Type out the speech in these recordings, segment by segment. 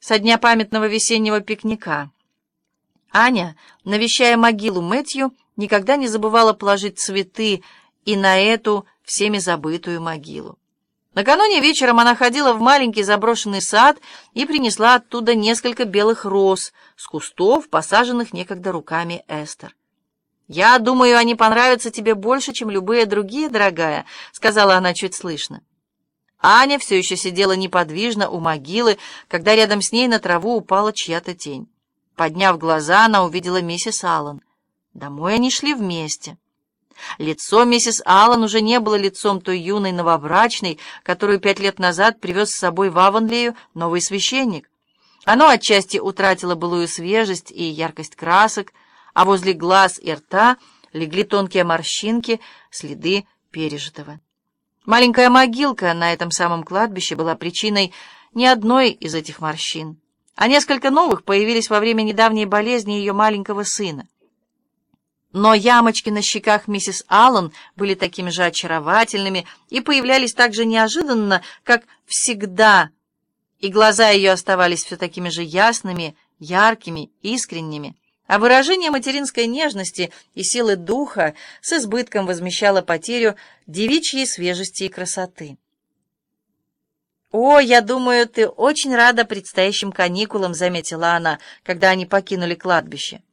со дня памятного весеннего пикника. Аня, навещая могилу Мэтью, никогда не забывала положить цветы и на эту всеми забытую могилу. Накануне вечером она ходила в маленький заброшенный сад и принесла оттуда несколько белых роз с кустов, посаженных некогда руками Эстер. «Я думаю, они понравятся тебе больше, чем любые другие, дорогая», — сказала она чуть слышно. Аня все еще сидела неподвижно у могилы, когда рядом с ней на траву упала чья-то тень. Подняв глаза, она увидела миссис Аллен. Домой они шли вместе. Лицо миссис Аллен уже не было лицом той юной новобрачной, которую 5 лет назад привез с собой в Авонлею новый священник. Оно отчасти утратило былую свежесть и яркость красок, а возле глаз и рта легли тонкие морщинки, следы пережитого. Маленькая могилка на этом самом кладбище была причиной не одной из этих морщин, а несколько новых появились во время недавней болезни ее маленького сына. Но ямочки на щеках миссис Аллен были такими же очаровательными и появлялись так же неожиданно, как всегда, и глаза ее оставались все такими же ясными, яркими, искренними, а выражение материнской нежности и силы духа с избытком возмещало потерю девичьей свежести и красоты. «О, я думаю, ты очень рада предстоящим каникулам», — заметила она, когда они покинули кладбище.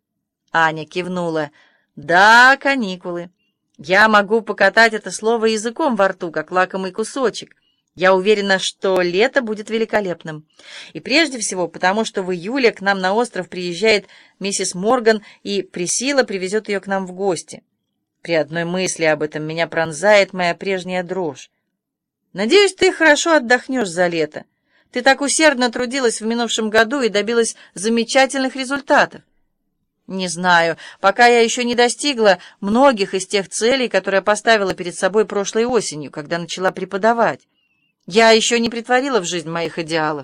Аня кивнула. «Да, каникулы. Я могу покатать это слово языком во рту, как лакомый кусочек. Я уверена, что лето будет великолепным. И прежде всего потому, что в июле к нам на остров приезжает миссис Морган, и Присила привезет ее к нам в гости. При одной мысли об этом меня пронзает моя прежняя дрожь. Надеюсь, ты хорошо отдохнешь за лето. Ты так усердно трудилась в минувшем году и добилась замечательных результатов. Не знаю, пока я еще не достигла многих из тех целей, которые поставила перед собой прошлой осенью, когда начала преподавать. Я еще не претворила в жизнь моих идеалов.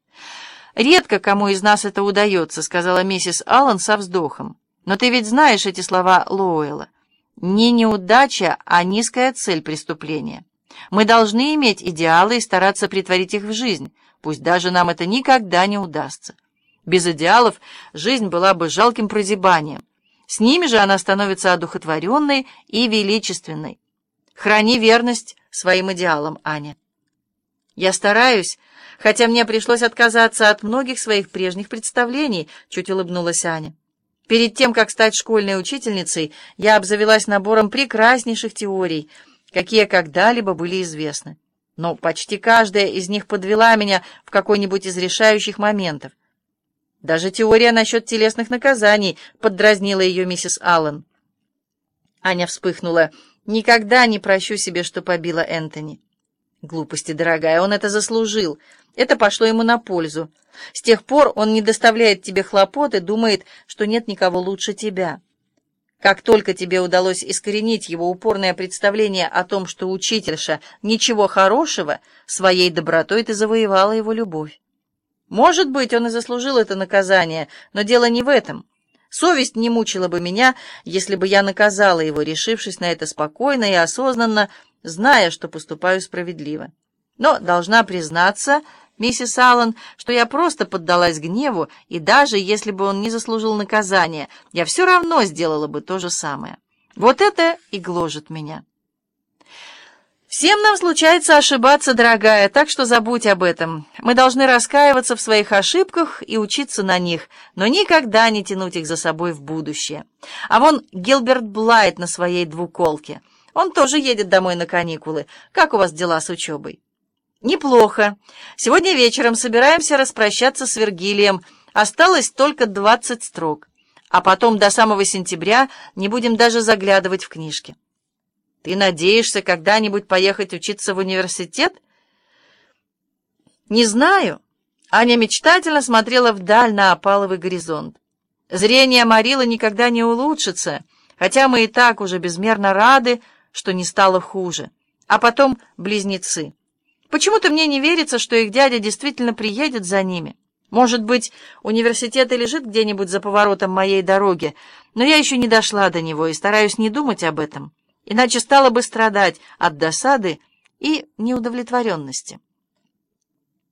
«Редко кому из нас это удается», — сказала миссис Аллен со вздохом. «Но ты ведь знаешь эти слова Лоуэлла. Не неудача, а низкая цель преступления. Мы должны иметь идеалы и стараться претворить их в жизнь, пусть даже нам это никогда не удастся. Без идеалов жизнь была бы жалким прозябанием. С ними же она становится одухотворенной и величественной. Храни верность своим идеалам, Аня». «Я стараюсь, хотя мне пришлось отказаться от многих своих прежних представлений», — чуть улыбнулась Аня. «Перед тем, как стать школьной учительницей, я обзавелась набором прекраснейших теорий, какие когда-либо были известны. Но почти каждая из них подвела меня в какой-нибудь из решающих моментов. Даже теория насчет телесных наказаний поддразнила ее миссис Аллен». Аня вспыхнула. «Никогда не прощу себе, что побила Энтони». «Глупости, дорогая, он это заслужил. Это пошло ему на пользу. С тех пор он не доставляет тебе хлопот и думает, что нет никого лучше тебя. Как только тебе удалось искоренить его упорное представление о том, что учительша ничего хорошего, своей добротой ты завоевала его любовь. Может быть, он и заслужил это наказание, но дело не в этом. Совесть не мучила бы меня, если бы я наказала его, решившись на это спокойно и осознанно, зная, что поступаю справедливо. Но должна признаться, миссис Аллен, что я просто поддалась гневу, и даже если бы он не заслужил наказания, я все равно сделала бы то же самое. Вот это и гложет меня». «Всем нам случается ошибаться, дорогая, так что забудь об этом. Мы должны раскаиваться в своих ошибках и учиться на них, но никогда не тянуть их за собой в будущее. А вон Гилберт Блайт на своей двуколке. Он тоже едет домой на каникулы. Как у вас дела с учебой?» «Неплохо. Сегодня вечером собираемся распрощаться с Вергилием. Осталось только 20 строк. А потом до самого сентября не будем даже заглядывать в книжки». «Ты надеешься когда-нибудь поехать учиться в университет?» «Не знаю». Аня мечтательно смотрела вдаль на опаловый горизонт. «Зрение Марилы никогда не улучшится, хотя мы и так уже безмерно рады, что не стало хуже. А потом близнецы. Почему-то мне не верится, что их дядя действительно приедет за ними. Может быть, университет и лежит где-нибудь за поворотом моей дороги, но я еще не дошла до него и стараюсь не думать об этом. Иначе стала бы страдать от досады и неудовлетворенности».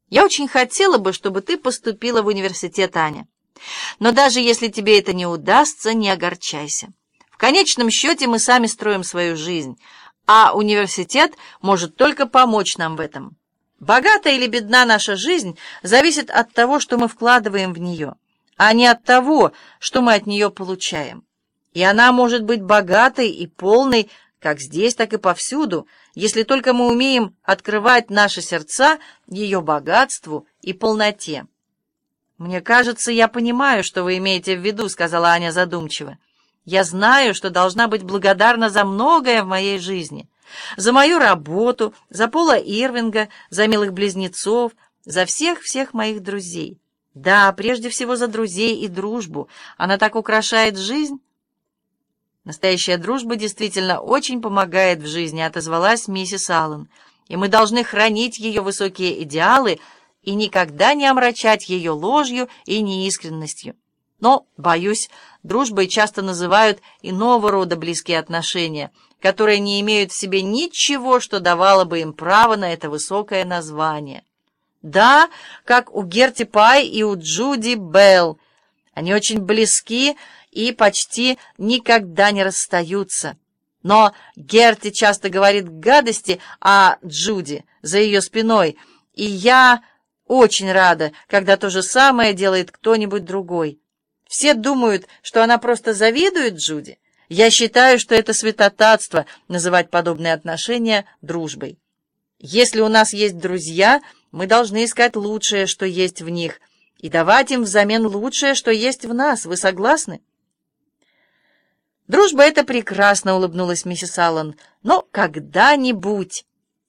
Я очень хотела бы, чтобы ты поступила в университет, Аня. Но даже если тебе это не удастся, не огорчайся. В конечном счете мы сами строим свою жизнь, а университет может только помочь нам в этом. Богата или бедна наша жизнь зависит от того, что мы вкладываем в нее, а не от того, что мы от нее получаем. И она может быть богатой и полной как здесь, так и повсюду, если только мы умеем открывать наши сердца ее богатству и полноте. «Мне кажется, я понимаю, что вы имеете в виду», — сказала Аня задумчиво. «Я знаю, что должна быть благодарна за многое в моей жизни. За мою работу, за Пола Ирвинга, за милых близнецов, за всех-всех моих друзей. Да, прежде всего за друзей и дружбу. Она так украшает жизнь». «Настоящая дружба действительно очень помогает в жизни», — отозвалась миссис Аллен. «И мы должны хранить ее высокие идеалы и никогда не омрачать ее ложью и неискренностью. Но, боюсь, дружбой часто называют иного рода близкие отношения, которые не имеют в себе ничего, что давало бы им право на это высокое название. Да, как у Герти Пай и у Джуди Белл. Они очень близки и почти никогда не расстаются. Но Герти часто говорит гадости о Джуди за ее спиной, и я очень рада, когда то же самое делает кто-нибудь другой. Все думают, что она просто завидует Джуди. Я считаю, что это святотатство называть подобные отношения дружбой. Если у нас есть друзья, мы должны искать лучшее, что есть в них, и давать им взамен лучшее, что есть в нас. Вы согласны? «Дружба — это прекрасно», — улыбнулась миссис Аллен, — «но когда-нибудь...»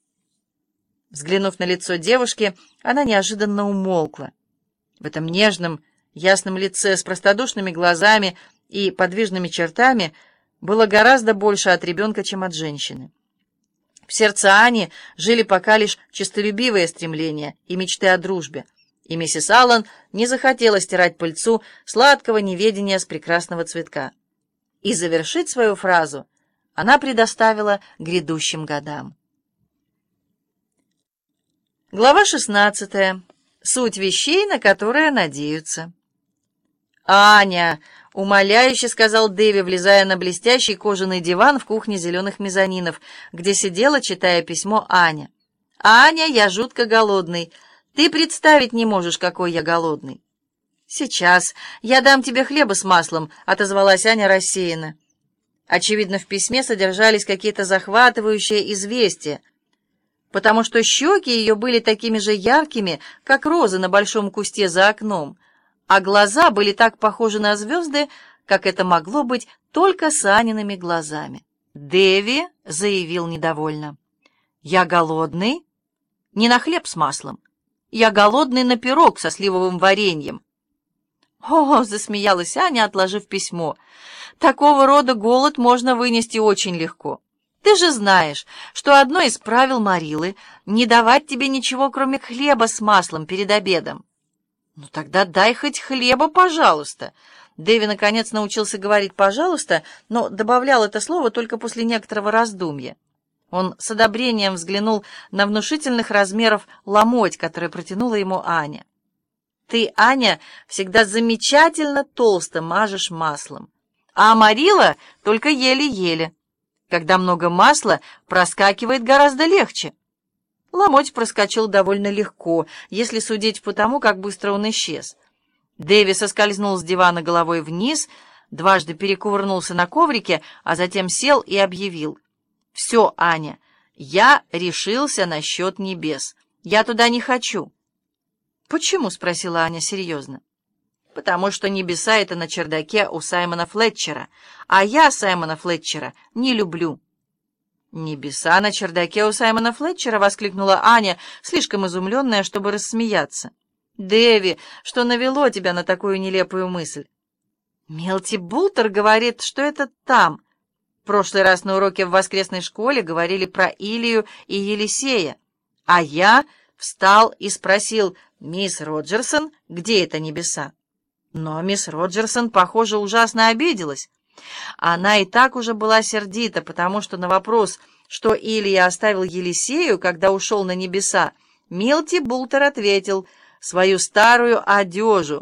Взглянув на лицо девушки, она неожиданно умолкла. В этом нежном, ясном лице с простодушными глазами и подвижными чертами было гораздо больше от ребенка, чем от женщины. В сердце Ани жили пока лишь честолюбивые стремления и мечты о дружбе, и миссис Аллен не захотела стирать пыльцу сладкого неведения с прекрасного цветка. И завершить свою фразу она предоставила грядущим годам. Глава 16. Суть вещей, на которые надеются. «Аня!» — умоляюще сказал Дэви, влезая на блестящий кожаный диван в кухне зеленых мезонинов, где сидела, читая письмо, Аня. «Аня, я жутко голодный. Ты представить не можешь, какой я голодный». «Сейчас. Я дам тебе хлеба с маслом», — отозвалась Аня рассеянно. Очевидно, в письме содержались какие-то захватывающие известия, потому что щеки ее были такими же яркими, как розы на большом кусте за окном, а глаза были так похожи на звезды, как это могло быть только с Аниными глазами. Дэви заявил недовольно: «Я голодный не на хлеб с маслом. Я голодный на пирог со сливовым вареньем». «О!» — засмеялась Аня, отложив письмо. «Такого рода голод можно вынести очень легко. Ты же знаешь, что одно из правил Марилы — не давать тебе ничего, кроме хлеба с маслом перед обедом». «Ну тогда дай хоть хлеба, пожалуйста». Дэви наконец научился говорить «пожалуйста», но добавлял это слово только после некоторого раздумья. Он с одобрением взглянул на внушительных размеров ломоть, который протянула ему Аня. «Ты, Аня, всегда замечательно толсто мажешь маслом, а Марила только еле-еле. Когда много масла, проскакивает гораздо легче». Ломоть проскочил довольно легко, если судить по тому, как быстро он исчез. Дэви соскользнул с дивана головой вниз, дважды перекувырнулся на коврике, а затем сел и объявил: «Все, Аня, я решился насчет небес. Я туда не хочу». «Почему?» — спросила Аня серьезно. «Потому что небеса — это на чердаке у Саймона Флетчера, а я Саймона Флетчера не люблю». «Небеса на чердаке у Саймона Флетчера?» — воскликнула Аня, слишком изумленная, чтобы рассмеяться. «Дэви, что навело тебя на такую нелепую мысль?» «Мелти Бултер говорит, что это там. В прошлый раз на уроке в воскресной школе говорили про Илию и Елисея, а я встал и спросил: «Мисс Роджерсон, где это небеса?» Но мисс Роджерсон, похоже, ужасно обиделась. Она и так уже была сердита, потому что на вопрос, что Илия оставил Елисею, когда ушел на небеса, Милти Бултер ответил свою старую одежу.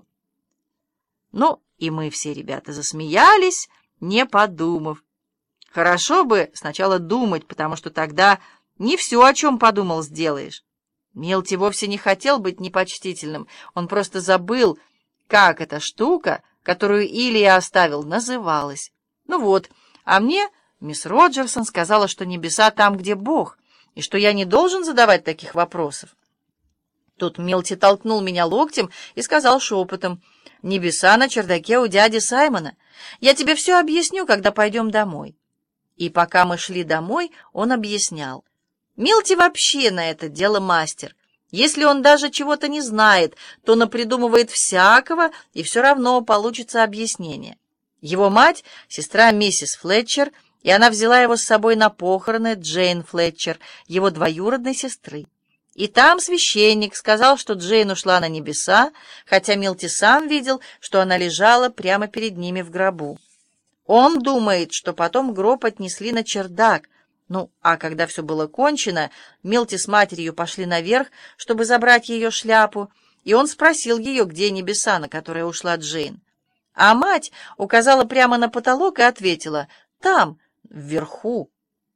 Ну, и мы все, ребята, засмеялись, не подумав. Хорошо бы сначала думать, потому что тогда не все, о чем подумал, сделаешь. Милти вовсе не хотел быть непочтительным, он просто забыл, как эта штука, которую Илья оставил, называлась. Ну вот, а мне мисс Роджерсон сказала, что небеса там, где Бог, и что я не должен задавать таких вопросов. Тут Милти толкнул меня локтем и сказал шепотом: «Небеса на чердаке у дяди Саймона. Я тебе все объясню, когда пойдем домой». И пока мы шли домой, он объяснял. Милти вообще на это дело мастер. Если он даже чего-то не знает, то напридумывает всякого, и все равно получится объяснение. Его мать — сестра миссис Флетчер, и она взяла его с собой на похороны Джейн Флетчер, его двоюродной сестры. И там священник сказал, что Джейн ушла на небеса, хотя Милти сам видел, что она лежала прямо перед ними в гробу. Он думает, что потом гроб отнесли на чердак. Ну, а когда все было кончено, Милти с матерью пошли наверх, чтобы забрать ее шляпу, и он спросил ее, где небеса, на которые ушла Джейн. А мать указала прямо на потолок и ответила: «Там, вверху».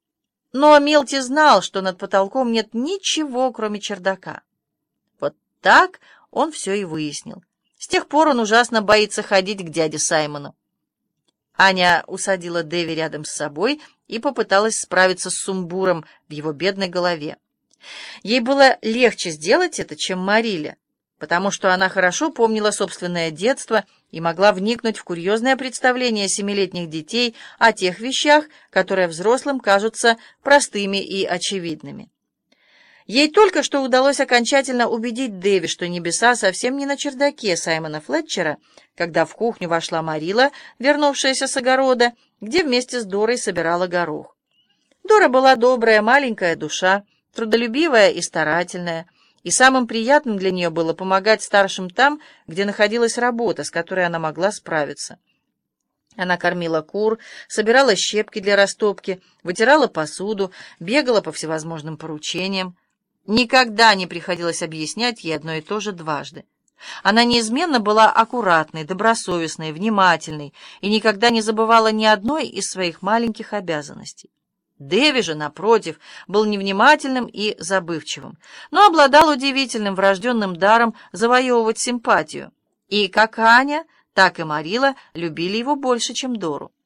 Но Милти знал, что над потолком нет ничего, кроме чердака. Вот так он все и выяснил. С тех пор он ужасно боится ходить к дяде Саймону. Аня усадила Дэви рядом с собой и попыталась справиться с сумбуром в его бедной голове. Ей было легче сделать это, чем Мариле, потому что она хорошо помнила собственное детство и могла вникнуть в курьезное представление семилетних детей о тех вещах, которые взрослым кажутся простыми и очевидными. Ей только что удалось окончательно убедить Дэви, что небеса совсем не на чердаке Саймона Флетчера, когда в кухню вошла Марила, вернувшаяся с огорода, где вместе с Дорой собирала горох. Дора была добрая маленькая душа, трудолюбивая и старательная, и самым приятным для нее было помогать старшим там, где находилась работа, с которой она могла справиться. Она кормила кур, собирала щепки для растопки, вытирала посуду, бегала по всевозможным поручениям. Никогда не приходилось объяснять ей одно и то же дважды. Она неизменно была аккуратной, добросовестной, внимательной и никогда не забывала ни одной из своих маленьких обязанностей. Дэви же, напротив, был невнимательным и забывчивым, но обладал удивительным врожденным даром завоевывать симпатию. И как Аня, так и Марила любили его больше, чем Дору.